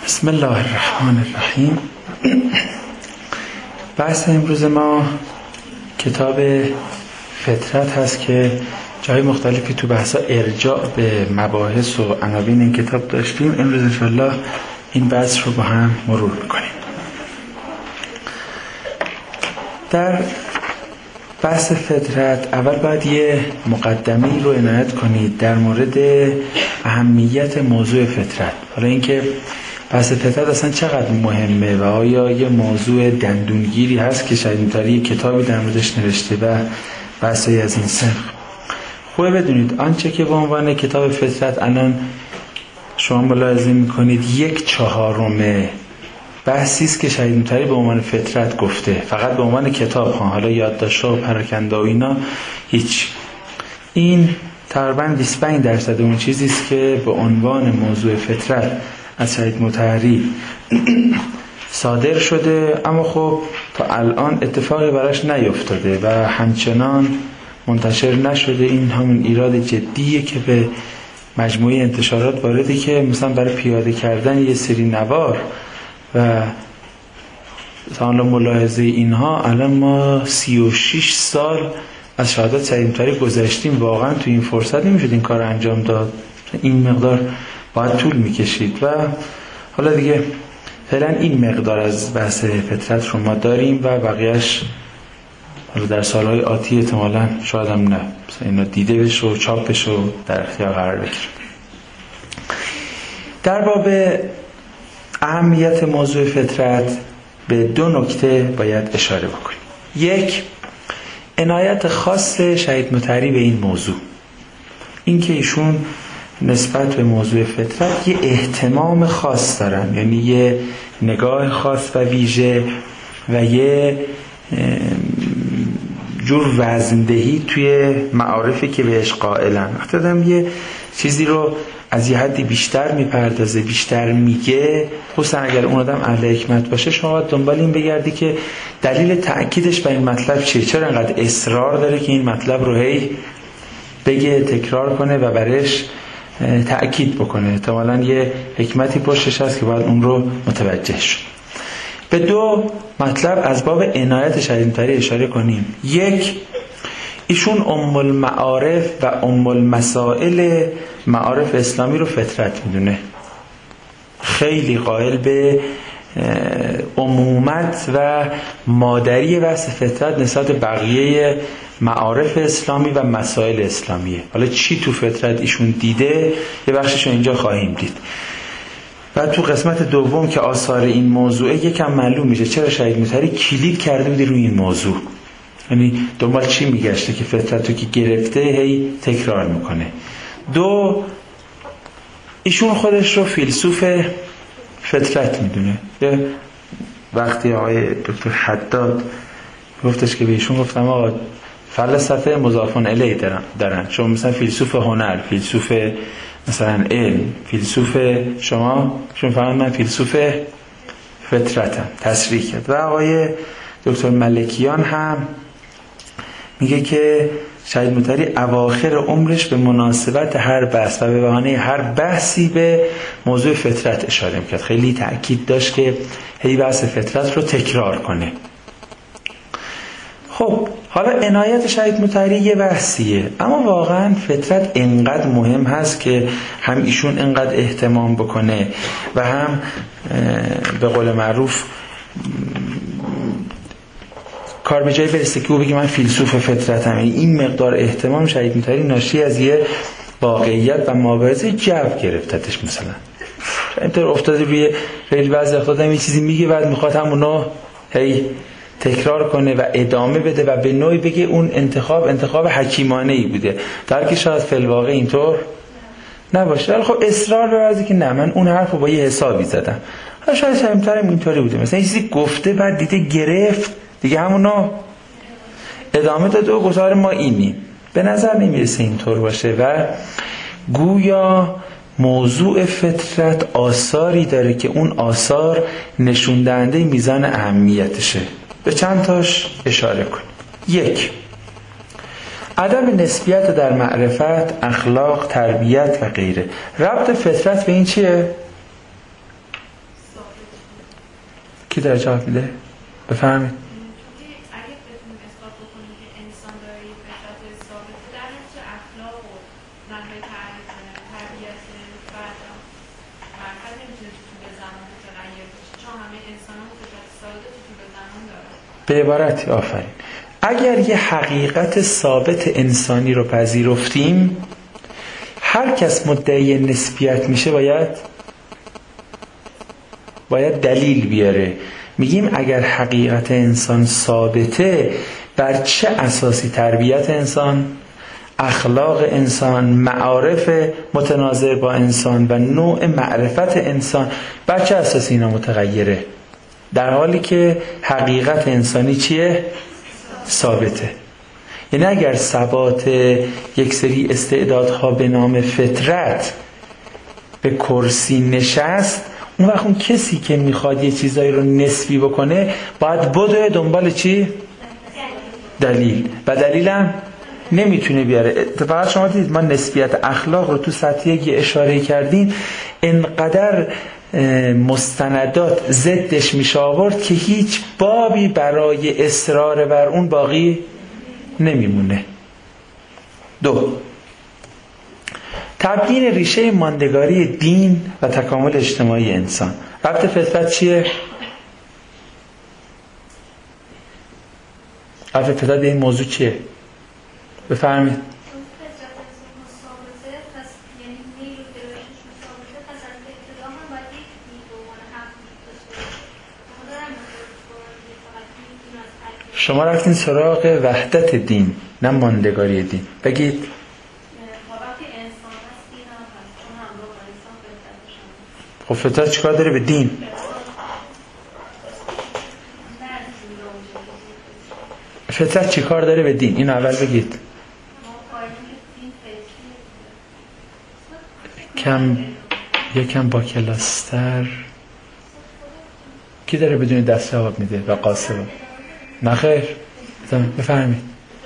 بسم الله الرحمن الرحیم. بحث امروز ما کتاب فطرت هست که جای مختلفی تو بحثا ارجاع به مباحث و عناوین این کتاب داشتیم. امروز انشاءالله این بحث رو با هم مرور میکنیم. در بحث فطرت اول باید یه مقدمه‌ای رو عنایت کنید در مورد اهمیت موضوع فطرت. حالا اینکه بحث فطرت اصلا چقدر مهمه و آیا یه موضوع دندونگیری هست که شاید اینطوری کتابی در موردش نوشته و بحثی از این سنخ. خوبه بدونید آنچه که به عنوان کتاب فطرت الان شما ملاحظه میکنید 1/4 بحثی است که شاید اینطوری به عنوان فطرت گفته، فقط به عنوان کتاب ها، حالا یادداشت‌ها و پراکنده و اینا هیچ. این تقریبا 25% اون چیزی است که به عنوان موضوع فطرت از سید مطهری صادر شده، اما خب تا الان اتفاقی براش نیفتاده و همچنان منتشر نشده. این همون ایراد جدیه که به مجموعه انتشارات وارده که مثلا برای پیاده کردن یه سری نوار و تا ملاحظه اینها الان ما 36 سال از شهادت سید مطهری گذشتیم. واقعا تو این فرصت نمیشد این کار انجام داد، این مقدار باید طول میکشید و حالا دیگه فعلا این مقدار از بحث فطرت رو ما داریم و بقیهش حالا در سالهای آتی احتمالاً شاید هم نه مثلا اینا دیده بشه و چاپ بشه و در اختیار قرار بگیره. در باب اهمیت موضوع فطرت به 2 نکته باید اشاره بکنیم. 1 عنایت خاص شهید مطهری به این موضوع، این که ایشون نسبت به موضوع فطرت یه اهتمام خاص دارن، یعنی یه نگاه خاص و ویژه و یه جور وزندهی توی معارفی که بهش قائلن. وقتی آدم یه چیزی رو از یه حدی بیشتر میپردازه، بیشتر میگه، خصوصا اگر اون آدم اهل حکمت باشه، شما باید دنبال این بگردی که دلیل تأکیدش بر این مطلب چیه، چرا انقدر اصرار داره که این مطلب رو هی بگه، تکرار کنه و برش تأکید بکنه. احتمالاً یه حکمتی پشتش هست که باید اون رو متوجه شد. به 2 مطلب از باب عنایت شهید مطهری اشاره کنیم. 1 ایشون ام المعارف و ام المسائل معارف اسلامی رو فطرت میدونه، خیلی قائل به عمومت و مادری بحث فطرت نسبت بقیه معارف اسلامی و مسائل اسلامیه. حالا چی تو فطرت ایشون دیده یه بخشش رو اینجا خواهیم دید و تو قسمت دوم که آثار این موضوعه یکم معلوم میشه چرا شهید مطهری کلید کرده بوده روی این موضوع، یعنی دنبال چی میگشته که فطرت رو که گرفته هی تکرار میکنه. 2 ایشون خودش رو فیلسوف فطرت میدونه. وقتی آقای دکتر حداد گفتش که به ایشون گفتم آقا فلسفه مضافون الیه دارن، شما مثلا فیلسوف هنر، فیلسوف مثلا علم، فیلسوف شما فهمن من فیلسوف فطرتم، تصریح کرد. و آقای دکتر ملکیان هم میگه که شهید مطهری اواخر عمرش به مناسبت هر بحث و به بهانه هر بحثی به موضوع فطرت اشاره میکرد، خیلی تأکید داشت که هی بحث فطرت رو تکرار کنه. خب حالا عنایت شهید مطهری یه بحثیه، اما واقعا فطرت انقدر مهم هست که هم ایشون انقدر اهتمام بکنه و هم به قول معروف کار به جای برسه که او بگه من فیلسوف فطرتم. این مقدار اهتمام شهید مطهری ناشی از یه واقعیت و مبارزه جو گرفتتش. مثلا اینطور افتاده روی خیلی بعضی وقتا یه چیزی میگه بعد میخواد همونو هی تکرار کنه و ادامه بده و به نوعی بگه اون انتخاب حکیمانه‌ای بوده، در که شاید فی الواقع اینطور نباشه. ولی خب اصرار بورزه که نه من اون حرفو با یه حسابی زدم. شاید شهید مطهری اینطوری بوده، مثلا یه چیزی گفته بعد دیده گرفت دیگه همونو ادامه داده و گزار ما اینی. به نظر نمیرسه اینطور باشه و گویا موضوع فطرت آثاری داره که اون آثار نشون دهنده میزان اهمیتشه. به چند تاش اشاره کن. 1 عدم نسبیت در معرفت، اخلاق، تربیت و غیره. ربط فطرت به این چیه؟ کی در جواب میده؟ بفهمید. به عبارتی آفرین، اگر یه حقیقت ثابت انسانی رو پذیرفتیم، هر کس مدعی نسبیت میشه باید دلیل بیاره. میگیم اگر حقیقت انسان ثابته، بر چه اساسی تربیت انسان، اخلاق انسان، معارف متناظر با انسان و نوع معرفت انسان، بر چه اساسی اینا متغیره؟ در حالی که حقیقت انسانی چیه؟ ثابته. یعنی اگر ثبات یک سری استعدادها به نام فطرت به کرسی نشست، اون وقت اون کسی که میخواد یه چیزایی رو نسبی بکنه باید بدوه دنبال چی؟ دلیل. و دلیلم نمیتونه بیاره. فقط شما دیدید ما نسبیت اخلاق رو تو سطح یک اشاره کردیم، انقدر مستندات ضدش میشه آورد که هیچ بابی برای اصرار بر اون باقی نمیمونه. 2. تبیین ریشه ماندگاری دین و تکامل اجتماعی انسان. ربط فطرت چیه؟ ربط فطرت به این موضوع چیه؟ بفرمایید. شما رفتین سراغ وحدت دین، نه ماندگاری دین. بگید. خب فطرت چیکار داره به دین؟ فطرت چیکار داره به دین؟ اینو اول بگید. یکم با کلاستر. کی داره بدون دست جواب میده و قاسبه؟ نخیر. بفرمایید.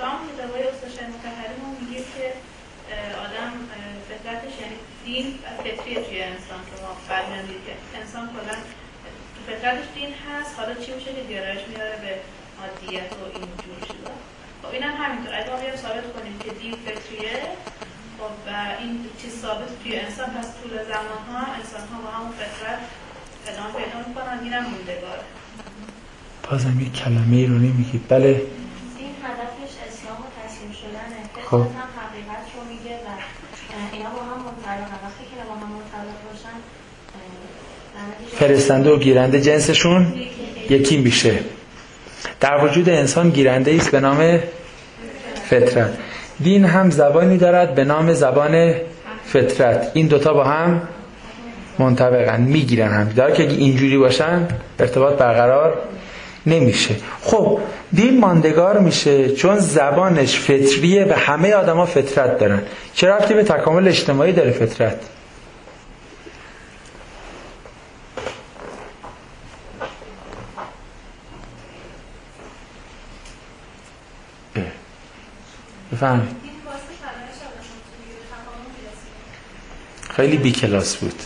فطرتش دین هست، حالا چی میشه که گرایش میاره به عادیت و اینجور چیزا. خب اینم همینطور، اگه ما بیایم ثابت کنیم که دین فطریه، خب و این چیز ثابت توی انسان، پس طول زمان ها انسان ها با همون فطرت ادامه پیدا میکنن، اینم موندگاره. بازم یک کلمه ای رو نمیگید. بله. این هدفش اسلام و تسلیم شدنه. فطرت هم حقیقت رو میگه و اینا با هم منطبقن. وقتی که با هم منطبق باشن، فرستنده و گیرنده جنسشون یکی میشه. در وجود انسان گیرنده ایست به نام فطرت. دین هم زبانی دارد به نام زبان فطرت. این دوتا با هم منطبقن، میگیرن هم. در که اینجوری باشن ارتباط برقرار نمیشه. خب دین ماندگار میشه چون زبانش فطریه و همه آدما فطرت دارن. چه ربطی به تکامل اجتماعی داره فطرت؟ بفهمید. خیلی بی کلاس بود.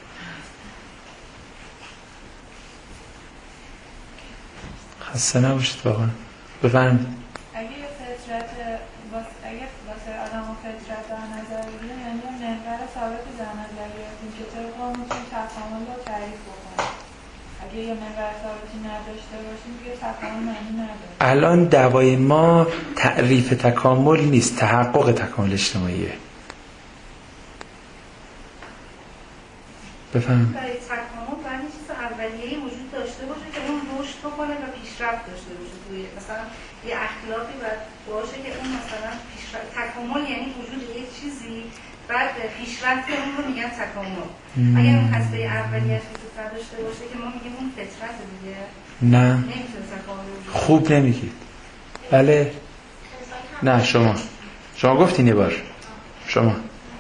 خسته نباشید واقعا. بفهمید. اگه فطرت اگه واسه آدم و فطرت در نظر بگیریم، یعنی محور ثابتی در نظر گرفتیم که طبق اون میتونیم تکامل رو تعریف بکنیم. اگه یه محور ثابتی نداشته باشیم دیگه تکامل معنی نداره. الان دعوای ما تعریف تکامل نیست، تحقق تکامل اجتماعیه. بفهم. برای تکامل باید یه چیز اولیه‌ای وجود داشته باشه که اون رشد بکنه و پیشرفت داشته باشه. توی مثلا یه اخلاقی باید باشه که اون مثلا پیشرفت. تکامل یعنی وجود یک چیزی بعد پیشرفت اون رو میگن تکامل. اگر اون هسته اولیه‌اش وجود نداشته باشه که ما میگیم اون فطرت دیگه. نه. نمیتونه تکامل وجود. خوب نمیگید. بله. نه شما گفتین یه بار. شما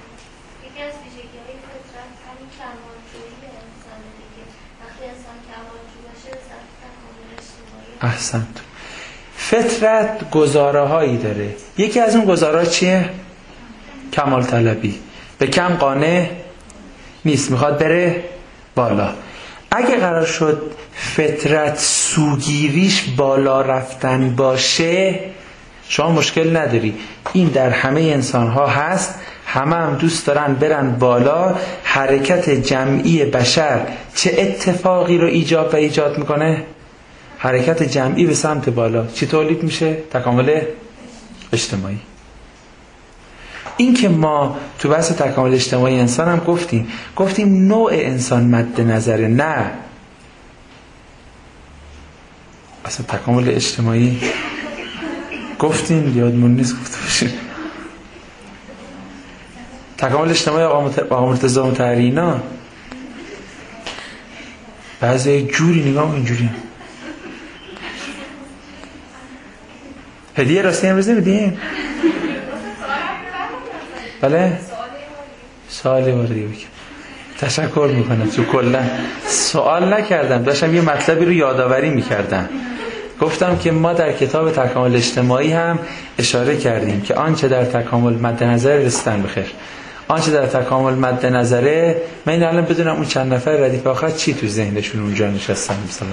احسنت. فطرت گزاره هایی داره. یکی از اون گزاره چیه؟ کمال طلبی. به کم قانع نیست، میخواد بره بالا. اگه قرار شد فطرت سوگیریش بالا رفتن باشه، شما مشکل نداری، این در همه انسان ها هست، همه هم دوست دارن برن بالا. حرکت جمعی بشر چه اتفاقی رو ایجاد میکنه؟ حرکت جمعی به سمت بالا. چی تولید میشه؟ تکامل اجتماعی. این که ما تو بحث تکامل اجتماعی انسان هم گفتیم نوع انسان مد نظره، نه اصلا تکامل اجتماعی گفتیم، یادمون نیست گفته باشیم. تکامل اجتماعی آقا مرتضی مطهری اینا بعضی جوری نگاه اینجوری هدیه راستی امروز نمیدیم؟ بله؟ سوالی واردی بکنم. تشکر میکنم. تو کلا سوال نکردم، داشتم یه مطلبی رو یادآوری میکردم. گفتم که ما در کتاب تکامل اجتماعی هم اشاره کردیم که آنچه در تکامل مد نظر رسیدن بخیر، آنچه در تکامل مد نظره، من این الان بدونم اون چند نفر ردیف آخر چی تو ذهنشون اونجا نشستن. مثلا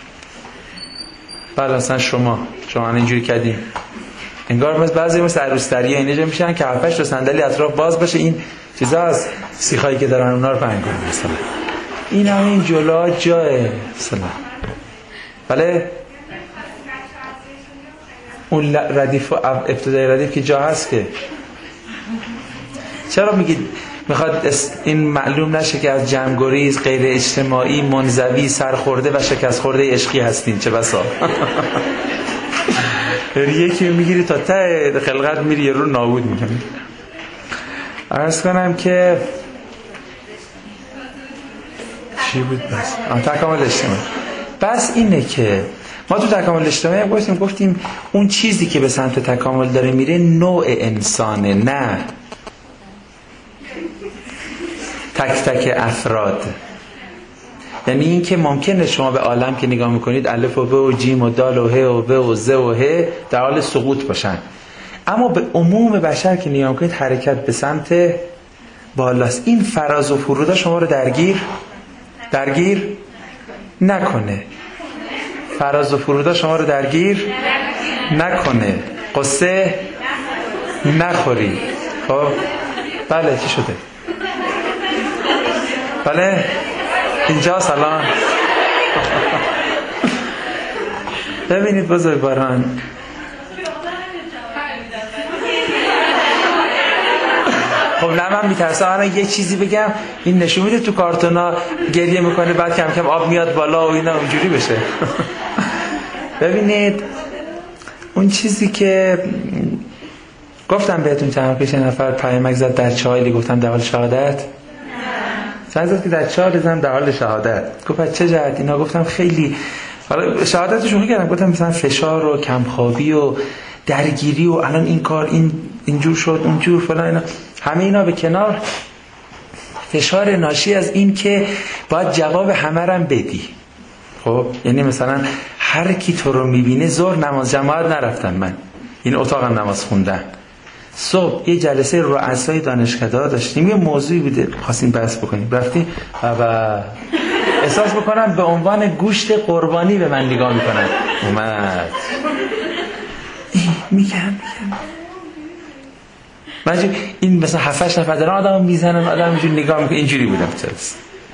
بعد مثلا شما اینجوری کردیم انگار بعضی مثل عروس‌دری اینجا میشن که 7 تا صندلی اطراف باز باشه، این چیزا از سیخایی که دارن اونا رو پهن کنن مثلا. این همین جلو جای مثلا. بله اون ردیف ابتدای ردیف که جا هست که چرا میگید میخواد این معلوم نشه که از جمع‌گریز غیر اجتماعی منزوی سرخورده و شکست خورده عشقی هستین؟ چه بسا یکی میگیری تا ته خلقت میری یه رو نابود میکنی. عرض کنم که چی بود بس؟ تکامل اجتماعی. بس اینه که ما تو تکامل اجتماعی گفتیم اون چیزی که به سمت تکامل داره میره نوع انسانه، نه تک تک افراد. یعنی این که ممکنه شما به عالم که نگاه میکنید الف و ب و جیم و دال و ه و ب و ز و ه در حال سقوط باشن، اما به عموم بشر که نگاه میکنید حرکت به سمت بالاست. این فراز و فرود شما رو درگیر نکنه، فراز و فرود شما رو درگیر نکنه، قصه نخوری. خب بله چی شده؟ بله اینجا سلام. ببینید بزرگواران، خب نه من میترسم الان یه چیزی بگم این نشون میده تو کارتونا گریه میکنه بعد کم کم آب میاد بالا و اینا اونجوری بشه. ببینید اون چیزی که گفتم بهتون چند پیش نفر پیامک زد در چایلی، گفتم در حال شهادت چند که در چهار ریزم در حال شهادت. گفت چه جهت اینا؟ گفتم خیلی حالا شهادتشون کردم، گفتم مثلا فشار و کمخوابی و درگیری و الان این کار اینجور شد اونجور فلان اینا، همه اینا به کنار، فشار ناشی از این که باید جواب همه رم بدی. خب یعنی مثلا هر کی تو رو میبینه، ظهر نماز جماعت نرفتم من، این اتاقم نماز خوندن، صبح یه جلسه رؤسای دانشکده‌ها داشتیم، یه موضوعی بوده خواستیم بحث بکنیم، رفتیم و احساس بکنم به عنوان گوشت قربانی به من نگاه میکنن. اومد میگم ماجی این مثلا 7-8 نفر دارن آدمو میزنن، آدم اینجوری نگاه میکنه، اینجوری بودم چرس.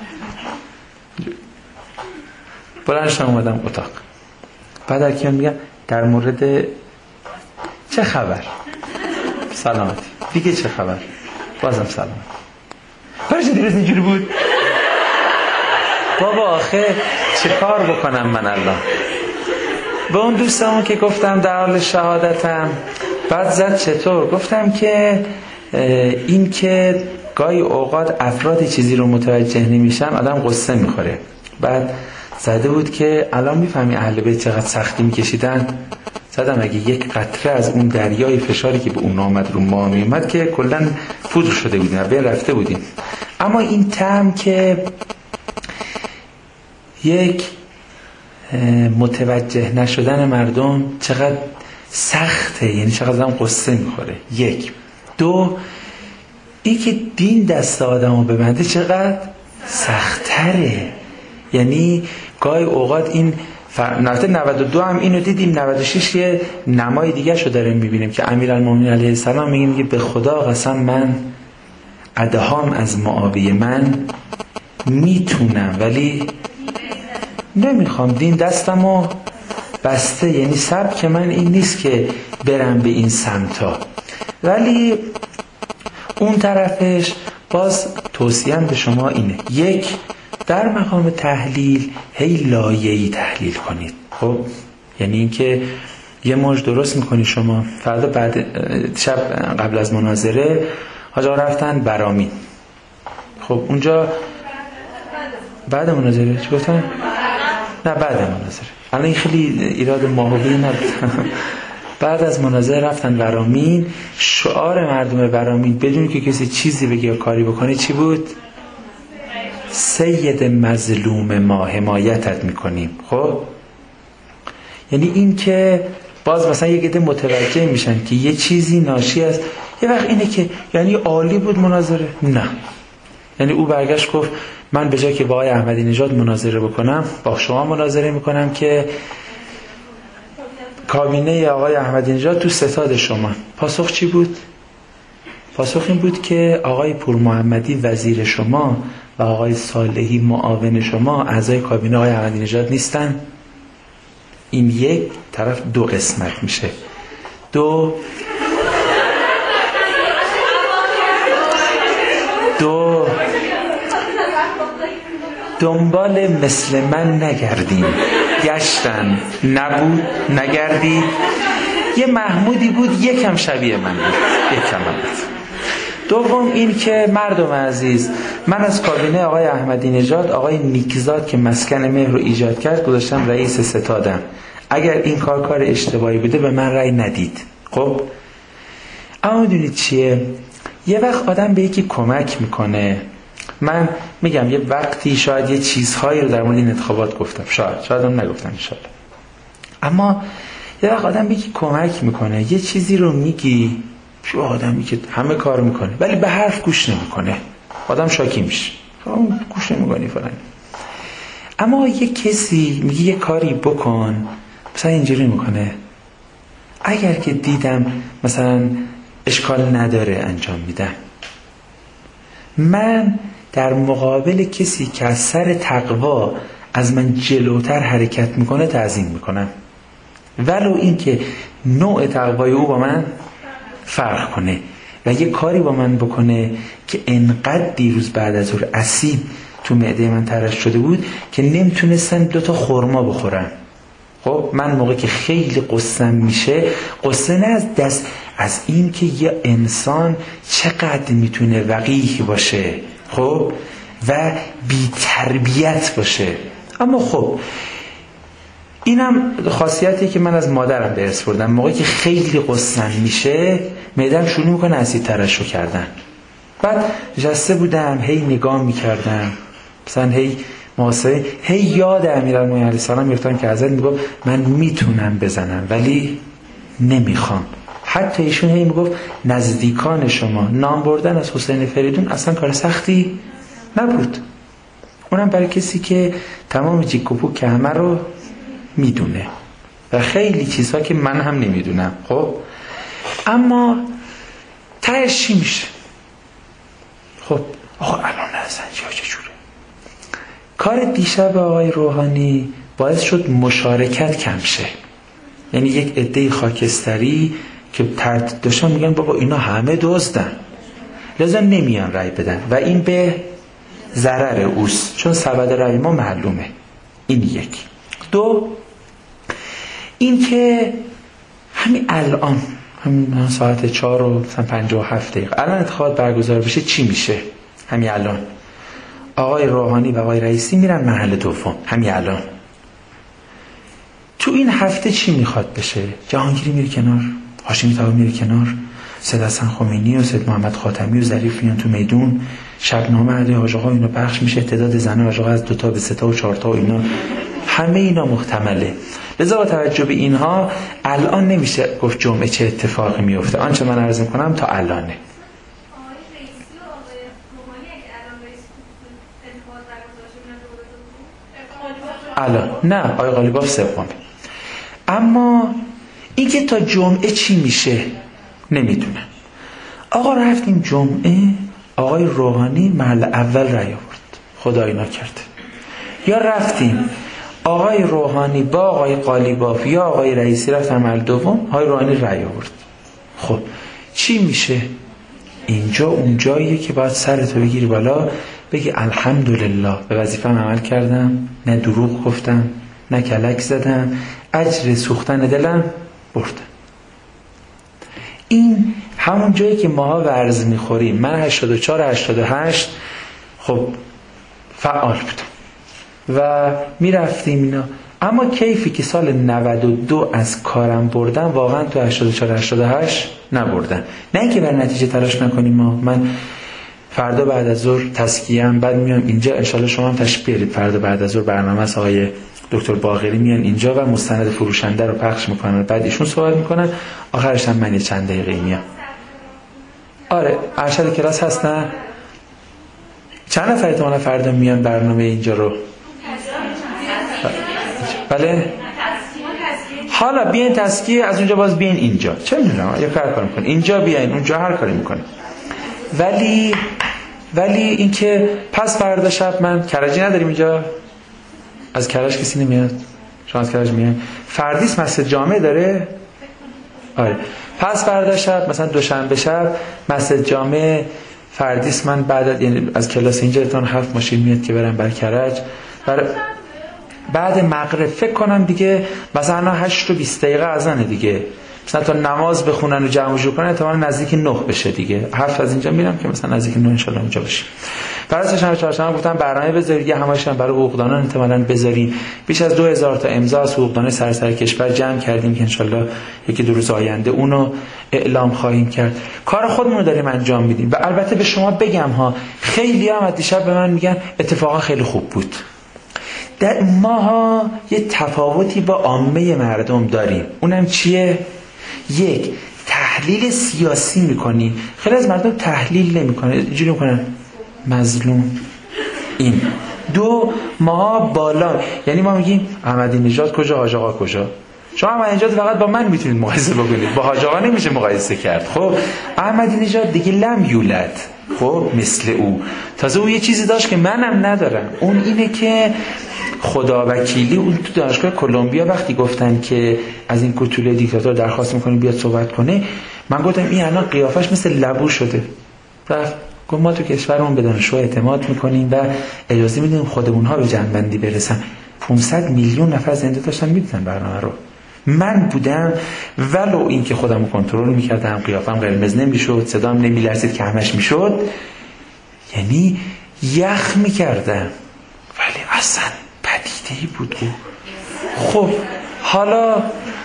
بلند شدم اومدم اتاق، بعد هرکی میگم در مورد چه خبر؟ سلامتی. دیگه چه خبر؟ بازم سلامتی. برای چه دیروز اینجوری بود؟ بابا آخه چه کار بکنم من الان؟ به اون دوستمون که گفتم در حال شهادتم، بعد زد چطور؟ گفتم که این که گاهی اوقات افرادی چیزی رو متوجه نمیشن آدم قصه میخوره. بعد زده بود که الان میفهمی اهل بیت چقدر سختی میکشیدن. زدم اگه یک قطره از اون دریای فشاری که به اون آمد رو ما میومد که کلا پودر شده بودیم و بین رفته بودیم. اما این طعم که یک متوجه نشدن مردم چقدر سخته، یعنی چقدر آدم قصه میخوره. 1 2 این که دین دست آدمو ببنده چقدر سخت‌تره. یعنی گاهی اوقات این نقطه 92 هم اینو دیدیم، 96 یه نمای دیگه شو داریم میبینیم که امیرالمومنین علیه السلام میگه به خدا قسم من ادهام از معاویه من میتونم ولی نمیخوام، دین دستمو بسته، یعنی سبک من این نیست که برم به این سمتا. ولی اون طرفش باز توصیه‌ام به شما اینه، یک، در مقام تحلیل هی لایه‌ای تحلیل کنید. خب یعنی اینکه یه موج درست میکنی شما، فردا بعد شب قبل از مناظره حاجا رفتن برامین، خب اونجا بعد مناظره چی گفتن؟ نه بعد مناظره، الان این خیلی ایراد ماهوی نداره. بعد از مناظره رفتن برامین، شعار مردم برامین بدون که کسی چیزی بگه یا کاری بکنه چی بود؟ سید مظلوم ما حمایتت میکنیم. خب یعنی این که باز مثلا یک عده متوجه میشن که یه چیزی ناشی از یه وقت اینه که یعنی عالی بود مناظره، نه، یعنی او برگشت گفت من به جای که با آقای احمدی نژاد مناظره بکنم با شما مناظره میکنم که کابینه آقای احمدی نژاد تو ستاد شما. پاسخ چی بود؟ پاسخ این بود که آقای پور محمدی وزیر شما و آقای صالحی معاون شما اعضای کابینه آقای احمدی نژاد نیستن. این یک طرف دو قسمت میشه. دو دنبال مثل من نگردین، گشتن نبود نگردید، یه محمودی بود یکم شبیه من بود، یکم من بود. دوم این که مردم عزیز، من از کابینه آقای احمدی نژاد آقای نیکزاد که مسکن مهر رو ایجاد کرد گذاشتم رئیس ستادم. اگر این کار اشتباهی بوده به من رأی ندید. خب اما میدونید چیه؟ یه وقت آدم به یکی کمک میکنه. من میگم یه وقتی شاید یه چیزهایی رو در مورد این انتخابات گفتم، شاید هم نگفتم انشالله، اما یه وقت آدم به یکی کمک میکنه، یه چیزی رو میگی، شو آدمی که همه کار میکنه ولی به حرف گوش نمیکنه، آدم شاکی میشه، گوش نمیکنی فلان. اما یه کسی میگه یه کاری بکن، مثلا اینجوری میکنه، اگر که دیدم مثلا اشکال نداره انجام میدم. من در مقابل کسی که از سر تقوا از من جلوتر حرکت میکنه تعظیم میکنم، ولو این که نوع تقوای او با من فرق کنه و یه کاری با من بکنه که انقدر دیروز بعد از ظهر اسید تو معده من ترش شده بود که نمیتونستم 2 تا خرما بخورم. خب من موقعی که خیلی قصه‌م میشه، قصه نه از دست، از این که یه انسان چقدر میتونه وقیح باشه، خب و بی تربیت باشه. اما خب اینم خاصیتی که من از مادرم به ارث بردم، موقعی که خیلی قصه‌م میشه معده‌م شروع میکنه اسید ترشح کردن. بعد نشسته بودم هی نگاه میکردم، مثلا هی محاسبه، هی یاد امیرالمومنین علیه السلام میفتم که حضرت میگفت من میتونم بزنم ولی نمیخوام. حتی ایشون هی میگفت نزدیکان شما نام بردن از حسین فریدون اصلا کار سختی نبود، اونم برای کسی که تمام جیک و پوک همه رو میدونه و خیلی چیزها که من هم نمیدونم. خب اما تهش چی میشه؟ خب آقا الان نزن چجوره؟ کار دیشب آقای روحانی باعث شد مشارکت کم شه. یعنی یک عده خاکستری که تردید داشتن میگن بابا اینا همه دزدن، لذا نمیان رأی بدن و این به ضرر اوست، چون سبد رأی ما معلومه. این یک. دو، این که همین الان همین ساعت 4:57 الان انتخابات برگزار بشه چی میشه؟ همین الان آقای روحانی و آقای رئیسی میرن مرحله دوم. همین الان تو این هفته چی میخواد بشه؟ جهانگیری میره کنار، هاشمی طاهری میره کنار، سید حسن خمینی و سید محمد خاتمی و ظریف میان تو میدون، شبنامه علی حاج آقا اینا پخش میشه، تعداد زن حاج آقا از 2 تا به 3 تا و 4 تا و اینا، همه اینا محتمله. لذا با توجه به اینها الان نمیشه گفت جمعه چه اتفاقی میفته. آنچه من عرض میکنم تا الانه. الان نه، آقای قالیباف سومه. اما اینکه تا جمعه چی میشه نمیدونم. آقا رفتیم جمعه، آقای روحانی محل اول رأی آورد، خدایی نکرده. یا رفتیم آقای روحانی با آقای قالیباف یا آقای رئیسی رفتن محل دوم، آقای روحانی رأی آورد. خب چی میشه؟ اینجا اون جاییه که باید سرتو بگیری بالا بگی الحمدلله به وظیفه‌ام عمل کردم، نه دروغ گفتم، نه کلک زدم، اجر سوختن دلم بردم. این همون جایی که ماها ورز میخوریم. من 84-88 خب فعال بودم و میرفتیم اینا، اما کیفی که سال 92 از کارم بردم واقعا تو 84-88 نبردم. نه اینکه بر نتیجه تلاش نکنیم من فردا بعد از ظهر تزکیه‌ام، بعد میام اینجا انشالله شما هم تشریف بیارید. فردا بعد از ظهر برنامه است، آقای دکتر باقری میان اینجا و مستند فروشنده رو پخش میکنن، بعد ایشون صحبت میکنن، آخرش هم من یه چند دقیقه میام. آره ارشد کلاس هست نه؟ چند نفر احتمالاً فردا میان برنامه اینجا رو؟ بله؟ حالا بیاین تزکیه، از اونجا باز بیاین اینجا، چه میدونم یه کار میکنین، اینجا بیاین اونجا هر کاری میکنین. ولی اینکه پس فردا شب من کرجی نداریم اینجا، از کرج کسی نمیاد؟ شما از کرج میاد؟ فردیس مسجد جامع داره؟ آره. پس فردا شب مثلا دوشنبه شب مسجد جامع فردیس، من یعنی از کلاس اینجا تون 7 ماشین میاد که برم بر کرج، بعد مغرب فکر کنم دیگه مثلا 8 و 20 دقیقه اذانه دیگه، مثلا تا نماز بخونن و جمع جور کنن احتمالاً نزدیک 9 بشه دیگه. 7 از اینجا میرم که مثلا نزدیک 9 ان شاء الله اونجا باشیم. برای سه‌شنبه چهارشنبه گفتم برنامه بذارید، یه همایش هم برای حقوقدانان احتمالاً بذاریم. بیش از 2000 تا امضا از حقوقدانان سراسر کشور جمع کردیم که ان شاء الله یکی دو روز آینده اونو اعلام خواهیم کرد. کار خودمون رو داریم انجام میدیم. و البته به شما بگم ها، خیلی هم دیشب به من میگن اتفاقا خیلی خوب بود. در ماها یه تفاوتی با عامه مردم داریم. اونم چیه؟ یک، تحلیل سیاسی میکنیم. خیلی از مردم تحلیل نمیکنن، اینجوری میکنن مظلوم. این دو، ماها بالا، یعنی ما میگیم احمدی نژاد کجا، حاج آقا کجا. شما احمدی نژاد فقط با من میتونید مقایسه بکنید، با حاج آقا نمیشه مقایسه کرد. خب احمدی نژاد دیگه لم یولد، خب مثل او، تازه او یه چیزی داشت که منم ندارم. اون اینه که خدا وکیلی، اون تو دانشگاه کلمبیا وقتی گفتن که از این کوتوله دیکتاتور درخواست میکنیم بیاد صحبت کنه، من گفتم این الان قیافش مثل لبو شده. رفت گفت ما تو کشورمون به دانشجو اعتماد میکنیم و اجازه میدیم خودمونها به جنبندی برسن. 500 میلیون نفر زنده داشتن میدیدن برنامه رو. من بودم ولو این که خودم رو کنترل میکردم، قیافم قرمز نمیشد، صدام نمیلرزید که همش میشد، یعنی یخ میکردم، ولی اصلا پدیده‌ای بود او. خب حالا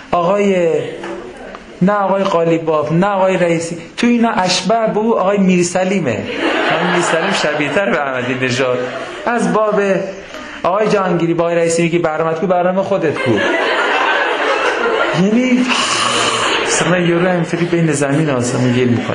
نه آقای قالیباف نه آقای رئیسی، تو اینا اشبه به او آقای میرسلیمه. آقای میرسلیم شبیه‌تر به احمدی نژاد. از باب آقای جهانگیری با آقای رئیسی میگی برنامه خودت کو. یعنی مثلا یورو همینطوری بین زمین و آسمون گیر میکنه.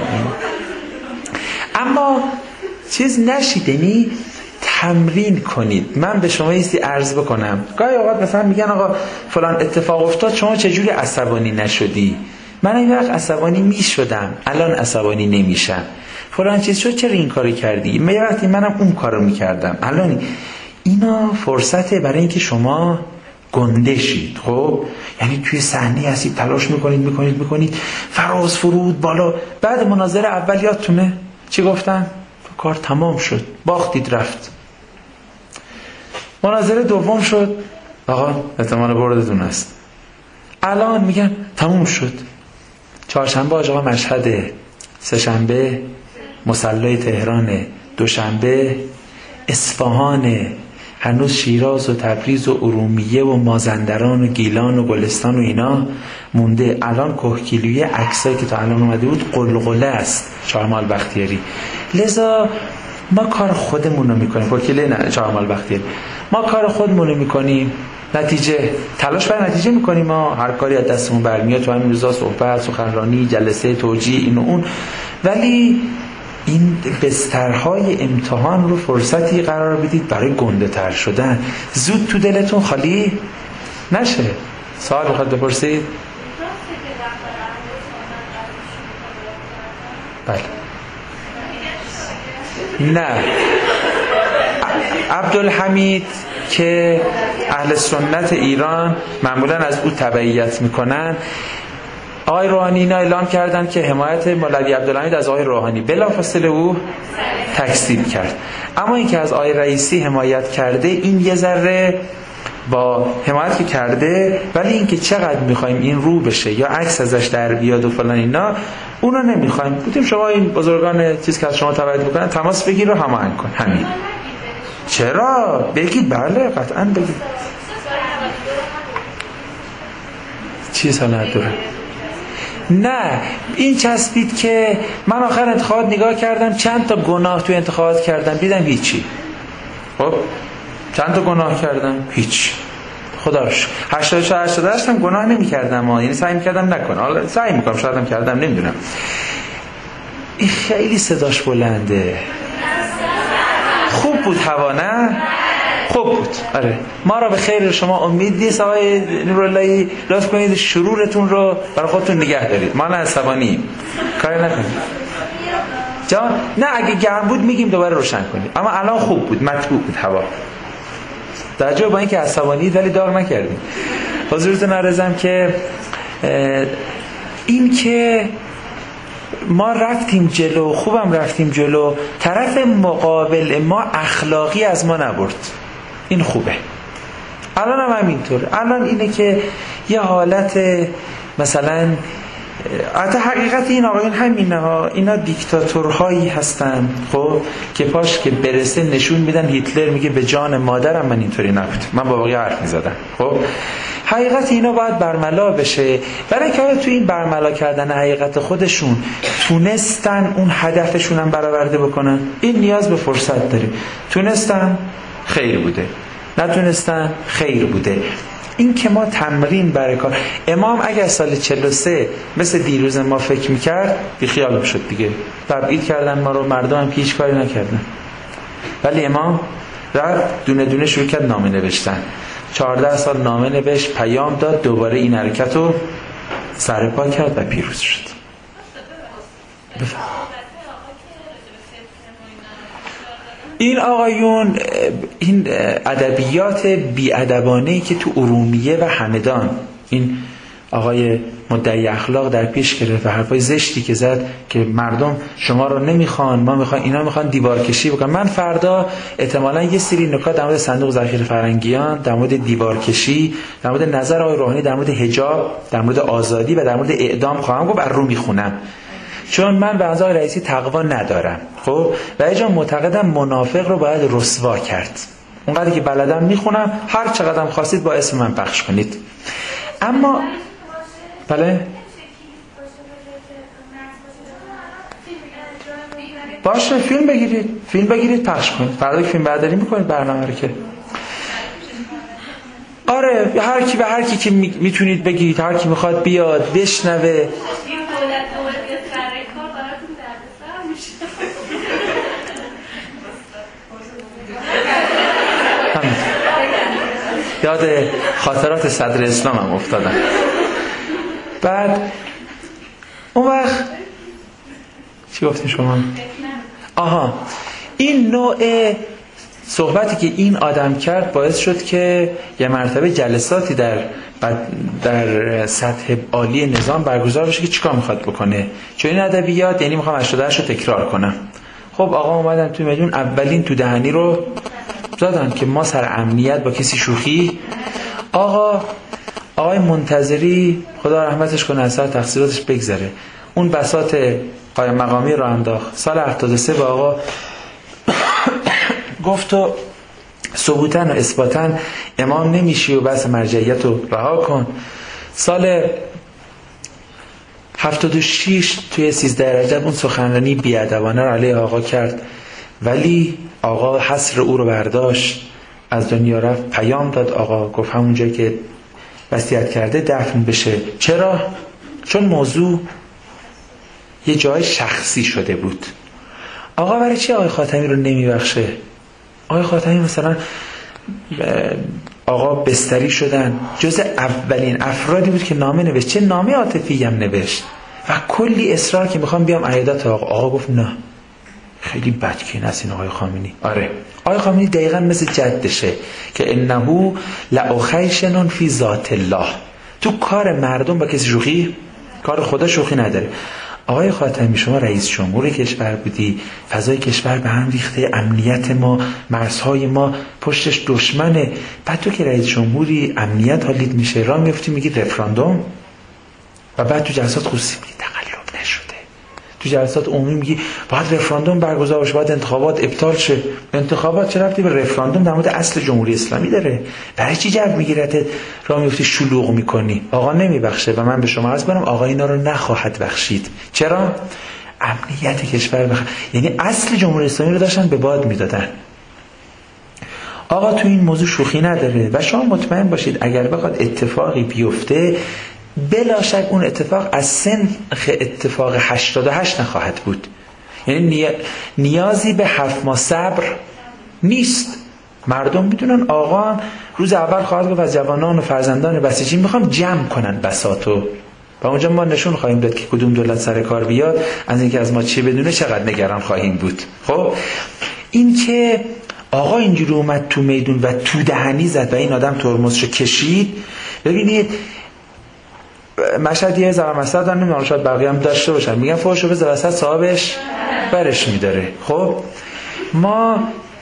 اما چیز نشیدنی تمرین کنید. من به شما ایستی عرض بکنم، گاهی اوقات مثلا میگن آقا فلان اتفاق افتاد شما چجوری عصبانی نشدی؟ من این وقت عصبانی میشدم، الان عصبانی نمیشم. فلان چیز شد چرا این کارو کردی؟ یه وقتی منم اون کارو میکردم، الان اینا فرصته برای اینکه شما گنده شید. خب یعنی توی صحنه هستید تلاش میکنید فراز فرود بالا، بعد مناظره اول یادتونه چی گفتن؟ کار تمام شد، باختید رفت. مناظره دوم شد، آقا احتمال بردتون است. الان میگن تموم شد. چهارشنبه آقا مشهده، سه‌شنبه مصلی تهرانه، دوشنبه اصفهانه، هنوز شیراز و تبریز و ارومیه و مازندران و گیلان و گلستان و اینا مونده. الان کوهگیلویه عکسایی که تا الان اومده بود قلقله است، چهارمحال بختیاری. لذا ما کار خودمون رو میکنیم. کوهگیله نه، چهارمحال بختیاری. ما کار خودمون رو میکنیم، نتیجه تلاش بر نتیجه میکنیم. ما هر کاری از دستمون برمیاد، تو همین روزا صحبت، سخنرانی، جلسه توجیه، این و اون. ولی این بسترهای امتحان رو فرصتی قرار بدید برای گنده تر شدن. زود تو دلتون خالی نشه. سوال میخواد بپرسید؟ بله. نه، عبدالحمید که اهل سنت ایران معمولا از او تبعیت میکنن، آقای روحانی اینا اعلام کردن که حمایت مولوی عبدالحمید از آقای روحانی بلافاصله او تکذیب کرد. اما این که از آقای رئیسی حمایت کرده، این یه ذره با حمایت که کرده، ولی این که چقدر میخوایم این رو بشه یا عکس ازش در بیاد و فلان اینا، اونو نمیخوایم. بودیم شما این بزرگان چیز که از شما تبعیت میکنن تماس بگیر و هماهنگ کن. همین. چرا؟ بگید. بله قطعا بگید. چی سال نداره؟ نه، این چسبید که من آخر انتخابات نگاه کردم چند تا گناه توی انتخابات کردم، دیدم هیچی. خب چند تا گناه کردم؟ هیچ. خدا رو شکر. 88 هم گناه نمی کردم، یعنی سعی می‌کردم نکنم. حالا سعی می‌کنم، شاید هم کردم، نمیدونم. این خیلی صداش بلنده. خوب بود هوا، نه؟ خوب بود. آره. ما را به خیر شما امید نیست آقای نوراللهی. لطف کنید شرورتون رو برای خودتون نگه دارید. ما نه عصبانییم. کاری نکنید. جان نه، اگه گرم بود میگیم دوباره روشن کنید. اما الان خوب بود، مطبوع بود هوا. در جای با اینکه عصبانیید ولی داغ نکردیم. حضورتون عرضم که این که ما رفتیم جلو، خوبم رفتیم جلو، طرف مقابل ما اخلاقی از ما نبرد. این خوبه. الان هم همینطور. الان اینه که یه حالت مثلا حتی حقیقت این آقایون همینه ها، اینا دیکتاتورهایی هستن خب که پاش که برسه نشون میدن. هیتلر میگه به جان مادرم من اینطوری نبود، من با بقیه حرف میزدم. خب حقیقت اینا باید برملا بشه. برای که تو این برملا کردن حقیقت خودشون تونستن اون هدفشون هم برآورده بکنن. این نیاز به فرصت داره. تونستن خیر بوده، نتونستن خیر بوده. این که ما تمرین برای کار. امام اگر سال 43 مثل دیروز ما فکر میکرد بیخیال شد دیگه. تبعید کردن ما رو، مردم هم هیچ کاری نکردن. ولی امام رفت دونه دونه شروع کرد نامه نوشتن. 14 سال نامه نوشت، پیام داد، دوباره این حرکت رو سرپا کرد و پیروز شد. این آقایون، این ادبیات بی‌ادبانه‌ای که تو ارومیه و همدان این آقای مدعی اخلاق در پیش گرفت و حرفای زشتی که زد که مردم شما رو نمیخوان، ما میخوان، اینا میخوان دیوار کشی بکنن. من فردا احتمالاً یه سری نکات در مورد صندوق ذخیره فرنگیان، در مورد دیوار کشی، در مورد نظر آقای روحانی در مورد حجاب، در مورد آزادی و در مورد اعدام خواهم گفت، رو میخونم. چون من به نظر رئیسی تقوا ندارم. خب و اجا معتقدم منافق رو باید رسوا کرد. اونقدر که بلدم میخونم، هر چقدرم خواستید با اسم من پخش کنید. اما بله باشه، فیلم بگیرید پخش کنید. فردا فیلم برداری میکنید برنامه رو که آره، هر کی که میتونید بگیرید، هر کی میخواد بیاد بشنوه. یاد خاطرات صدر اسلام هم افتادم. بعد اون وقت چی گفتین شما؟ آها، این نوع صحبتی که این آدم کرد باعث شد که یه مرتبه جلساتی در سطح عالی نظام برگزار بشه که چیکار میخواد بکنه. چون این ادبیات یعنی میخوام 88 رو تکرار کنم. خب آقا اومدن توی میدون، اولین تو دهنی رو زدن که ما سر امنیت با کسی شوخی. آقای منتظری خدا رحمتش کنه، از سر تقصیراتش بگذره، اون بساط قایم مقامی رو انداخت. سال 73 با آقا گفت تو ثبوتاً و اثباتاً امام نمیشی و بس مرجعیت رو رها کن. سال 76 توی 13 رجب اون سخنرانی بی‌ادبانه رو علیه آقا کرد، ولی آقا حصر او رو برداشت، از دنیا رفت. پیام داد آقا، گفت همون جایی که وصیت کرده دفن بشه. چرا؟ چون موضوع یه جای شخصی شده بود. آقا برای چی آقای خاتمی رو نمیبخشه؟ آقای خاتمی مثلا آقا بستری شدن، جز اولین افرادی بود که نامه نوشت، چه نامه عاطفی هم نوشت و کلی اصرار که میخوام بیام عیادت آقا گفت نه خیلی بدکین است این آقای خامنه‌ای. آره آقای خامنه‌ای دقیقاً مثل جدشه که انه لأخیشن فی ذات الله، تو کار مردم با کسی شوخی، کار خدا شوخی نداره. آقای خاتمی شما رئیس جمهور کشور بودی، فضای کشور به هم ریخته، امنیت ما، مرزهای ما پشتش دشمنه، بعد تو که رئیس جمهوری امنیت حالیت میشه، راه میفتی میگی رفراندوم و بعد تو جلسات خصوصی میگی تقلب نشده، تو جلسات عمومی میگی باید رفراندوم برگزار بشه، باید انتخابات ابطال شه. انتخابات چه ربطی به رفراندوم در مورد اصل جمهوری اسلامی داره؟ برای چی جو میگیرت راه میفتی شلوغ میکنی؟ آقا نمیبخشه و من به شما عرض کنم آقا اینا رو نخواهد بخشید. چرا؟ امنیت کشور یعنی اصل جمهوری اسلامی رو داشتن به باد میدادن. آقا تو این موضوع شوخی نداره و شما مطمئن باشید اگر بخواد اتفاقی بیفته بلا شک اون اتفاق از سنخ اتفاق 88 نخواهد بود. یعنی نیازی به 7 ماه صبر نیست. مردم میدونن آقا روز اول خواهد گفت از جوانان و فرزندان بسیجی میخوام جمع کنن بساطو و اونجا ما نشون خواهیم داد که کدوم دولت سر کار بیاد از اینکه از ما چی بدونه چقدر نگران خواهیم بود. خب این که آقا اینجوری اومد تو میدون و تو دهنی زد و این آدم ترمزشو کشید، ببینید مشهد یه زبر مسئله دارن، نمیدونم شاید بقیه هم داشته باشن، میگن فوشو بزر وسط صاحبش برش میداره. خب ما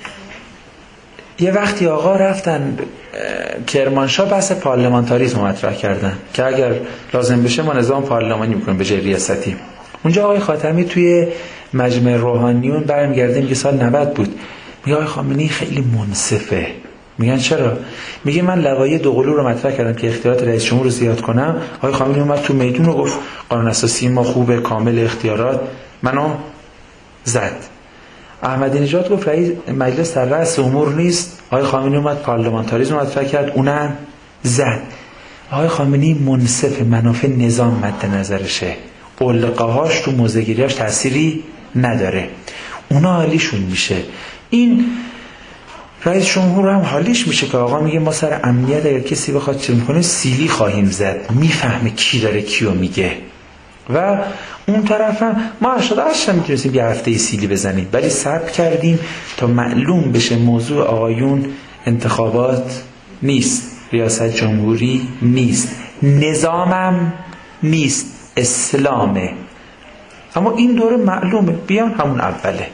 یه وقتی آقا رفتن کرمانشاه بحث پارلمانتاریسم مطرح کردن که اگر لازم بشه ما نظام پارلمانی میکنیم به جای ریاستی. اونجا آقای خاتمی توی مجمع روحانیون برمیگرده میگه سال 90 بود، میگه آقای خامنه‌ای خیلی منصفه. میگن چرا؟ میگه من لوایح دوقلو رو مطرح کردم که اختیارات رئیس جمهور رو زیاد کنم، آقای خامنه‌ای اومد تو میدون و گفت قانون اساسی ما خوبه، کامل اختیارات، منو زد. احمدی نژاد گفت رئیس مجلس در رأس امور نیست، آقای خامنه‌ای اومد پارلمانتاریسم مطرح کرد، اونم زد. آقای خامنه‌ای منصف، منافع نظام مد نظرشه، علقه‌هاش تو موضع‌گیری‌هاش تأثیری نداره، اونا حالیشون میشه. این رئیس جمهور هم حالیش میشه که آقا میگه ما سر امنیت اگر کسی بخواد چه میکنه سیلی خواهیم زد، میفهمه کی داره کیو میگه. و اون طرف هم ما 88 هم میتونستیم یه هفته سیلی بزنیم، ولی صبر کردیم تا معلوم بشه موضوع آقایون انتخابات نیست، ریاست جمهوری نیست، نظامم نیست، اسلامه. اما این دوره معلومه، بیان همون اوله.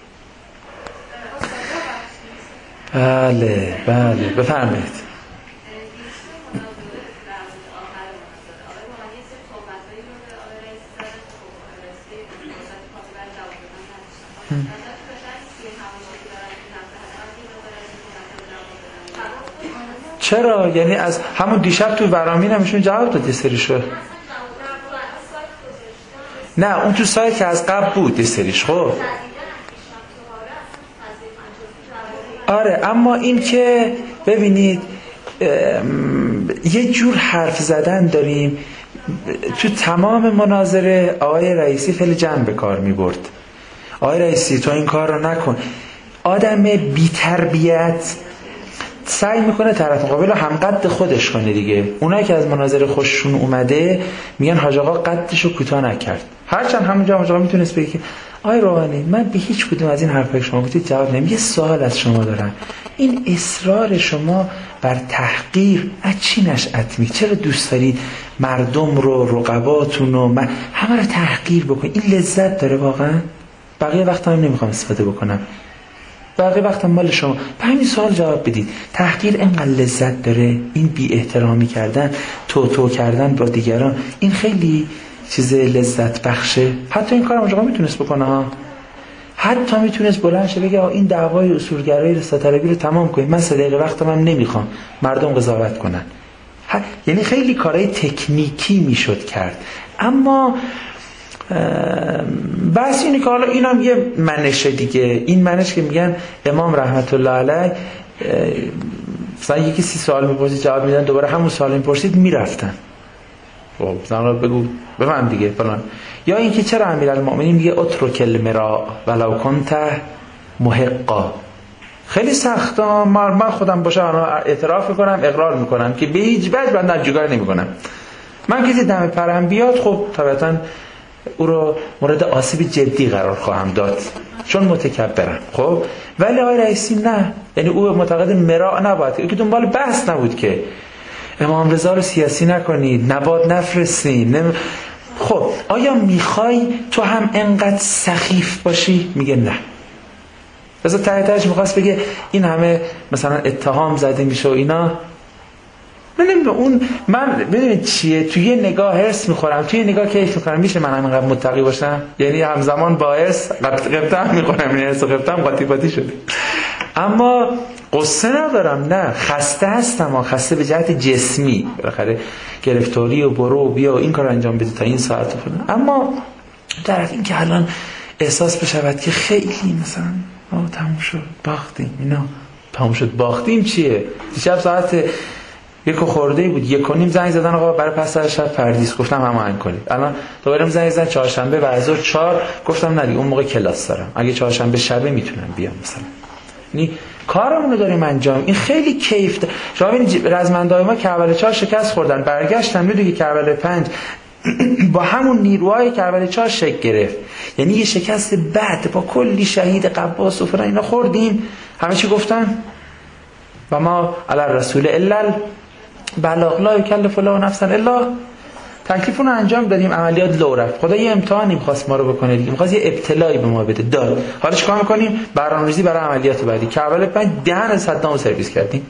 بله بفرمایید. چرا؟ یعنی از همون دیشب تو برامین همشون جواب داد یه سریشو. نه اون تو سایت که از قبل بود یه سریش. خب آره، اما این که ببینید یه جور حرف زدن داریم. تو تمام مناظره آقای رئیسی خیلی جمع به کار می برد. آقای رئیسی تو این کار رو نکن. آدم بی تربیت سعی میکنه طرف مقابل رو هم قد خودش کنه دیگه. اونایی که از مناظره خوششون اومده میگن حاج آقا قدشو کوتاه نکرد، هرچند همونجا حاج آقا میتونست بگه آقای روحانی من به هیچ کدوم از این حرفای شما گفتید جواب نمیدم. یه سوال از شما دارم، این اصرار شما بر تحقیر از چی نشأت میگیره؟ چرا دوست دارید مردم رو، رقباتون رو، همه رو تحقیر بکنید؟ این لذت داره واقعا؟ بقیه وقت هم نمیخوام استفاده بکنم، بقیه وقت هم مال شما. به همین سوال جواب بدید. تحقیر اینقدر لذت داره؟ این بی احترامی کردن، تو کردن با دیگران، این خیلی چیز لذت بخشه. حتی این کارم آقا میتونست بکنه ها، حتی میتونست بلند شه بگه این دعوای اصولگرایی رساله‌طلبی رو تمام کنید، من 3 دقیقه وقتم هم نمیخوام، مردم قضاوت کنن. یعنی خیلی کارهای تکنیکی میشد کرد. اما بس اینه که حالا اینم یه منش دیگه. این منش که میگن امام رحمت الله علیه مثلا یکی 30 سوال میپرسید جواب میدن، دوباره همون سوال میپرسید میرفتن. خب مثلا بگو بفهم دیگه فلان. یا اینکه چرا امیرالمؤمنین میگه اترک المراء ولو کنت محقا. خیلی سخته، من خودم باشه اعتراف میکنم، اقرار میکنم که به هیچ وجه بنده نجوگار نمیکنم. من کسی دم پرم بیاد خب طبعا او رو مورد آسیب جدی قرار خواهم داد چون متکبرم. خب ولی آقای رئیسی نه، یعنی او معتقد مراء نباید، که دنبال بحث نبود که امام رضا رو سیاسی نکنید، نبات نفرستین. خب آیا میخوای تو هم انقدر سخیف باشی؟ میگه نه. بذار ته تهش میخواست بگه این همه مثلا اتهام زده میشه و اینا. من ببینید چیه، توی یه نگاه هرس میخورم، توی یه نگاه کیف میکنم. میشه من همینقدر متقی باشم؟ یعنی همزمان با هرس قبطه هم میخورم، این هرس و قبطه هم قاطی قاطی شده. اما قصه ندارم، نه خسته هستم، خسته به جهت جسمی، بالاخره گرفتاری و برو و بیا و این کار انجام بدی تا این ساعت فلان. اما طرف این که الان احساس بشود که خیلی مثلا تموم شد باختیم، اینا تموم شد باختیم چیه؟ دیشب ساعت 1 خورده بود، 1:30 زنگ زدن آقا برای پس از شب پردیس، گفتم هماهنگ کنید. الان دوباره زنگ زدن چهارشنبه بعد از ظهر 4، گفتم نه اون موقع کلاس دارم، اگه چهارشنبه شبه میتونم بیام مثلا. یعنی کارمون رو داریم انجام. این خیلی کیف ده. شما ببینید رزمندای ما کربلا 4 شکست خوردن، برگشتن میدونی کربلا 5 با همون نیروهای کربلا 4 شکل گرفت. یعنی یه شکست بعد با کلی شهید قباس و فلان اینا خوردیم. همه چی گفتن و ما علی الرسول الا بلاغ، لا یکلف الله نفسا الا، تکلیفون رو انجام دادیم، عملیات لو رفت. خدا یه امتحانی می‌خواست ما رو بکنه دیگه، می‌خواست یه ابتلایی به ما بده، داد. حالا چیکار می‌کنیم؟ برنامه‌ریزی برای عملیات بعدی. کربلا 5 دهن صدام سرویس کردیم.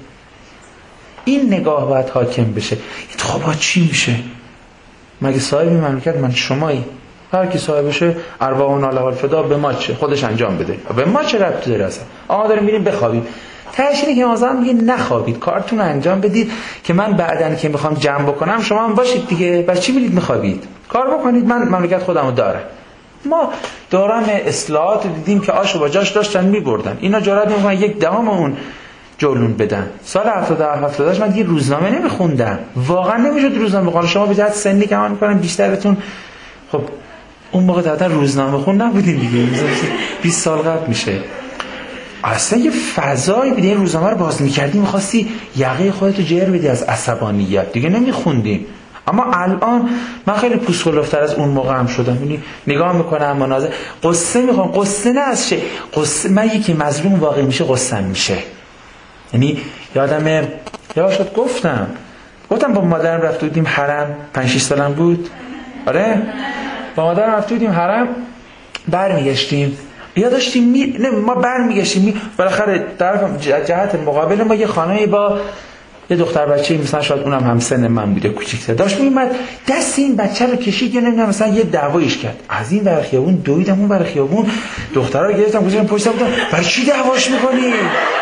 این نگاه باید حاکم بشه. خب چی میشه؟ مگه صاحب مملکت من شمایی؟ هر کی صاحبشه ارواحنا له الفدا، به ما چه؟ خودش انجام بده. به ما چه ربطی داره اصلا؟ آقا داریم میریم بخوابیم. تاشینی که مثلا میگه نخوابید، کارتون انجام بدید که من بعدن که میخوام جمع بکنم شما هم باشید دیگه. بس چی میرید میخوابید؟ کار بکنید، من مملکت خودمو دارم. ما دوران اصلاحات دیدیم که آشو با جاش داشتن میبردن، اینا جرئت نمیکنن 1/10 اون جولون بدن. سال 77 من دیگه روزنامه نمیخوندم، واقعا نمیشد روزنامه بخونم. شما به جهت سنی که من میکنم بیشترتون خب اون موقع تا روزنامه خون نبودین دیگه، 20 سال قبل میشه. اصلا یه فضایی بده، این روزنامه رو باز می‌کردی می‌خواستی یقه خودتو جر بدی از عصبانیت، دیگه نمی‌خوندیم. اما الان من خیلی پوسکلوفتر از اون موقع هم شدم. یعنی نگاه می‌کنم مناظر قصه می‌خوام، قصه نه از چه قصه، من یکی مظلوم واقع میشه قصه‌ام میشه. یعنی یادمه یواشات گفتم با مادرم رفته بودیم حرم، 5-6 سالم بود. آره با مادرم رفته بودیم حرم، برمیگشتیم یا داشتیم ما برمیگشتیم، بالاخره طرف جهت مقابل ما یه خانمی با یه دختر بچه‌ای مثلا شاید اونم همسن من بوده، کوچیک‌تر، داشت میومد دست این بچه رو کشید یا نمیدونم مثلا یه دعوایش کرد. از این ور خیابون دویدم اون ور خیابون، دخترا رو گرفتم گذاشتم پشت سرم، برای چی دعواش می‌کنی؟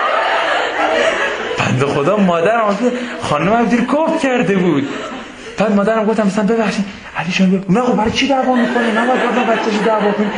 بنده خدا مادرم خانمم دیر کوف کرده بود. بعد مادرم گفتم مثلا ببخشید علی جان بگو، نه خب برای چی دعوا می‌کنی؟ نه بعد بچه‌شو دعوا کنی.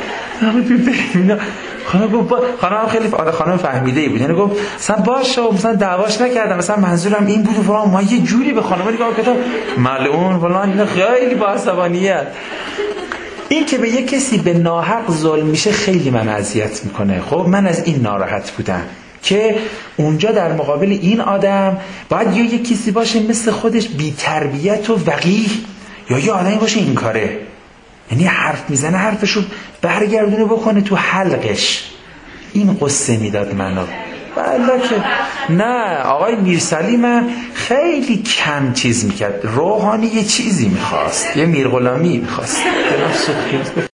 خانم خیلی خانم فهمیده ای بود، یعنی گفت مثلا باشه مثلا دعواش نکردم، مثلا منظورم این بود فلان. ما یه جوری به خانم نگاه کردم ملعون فلان، اینا خیلی با عصبانیت. این که به یه کسی به ناحق ظلم میشه خیلی من اذیت میکنه. خب من از این ناراحت بودم که اونجا در مقابل این آدم باید یا یه کسی باشه مثل خودش بی تربیت و وقیح، یا یه آدمی باشه این کاره، یعنی حرف میزنه حرفشو برگردونه بکنه تو حلقش. این قصه میداد منو. والله که نه آقای میرسلیم خیلی کم چیز میکرد، روحانی یه چیزی میخواست، یه میرغلامی میخواست.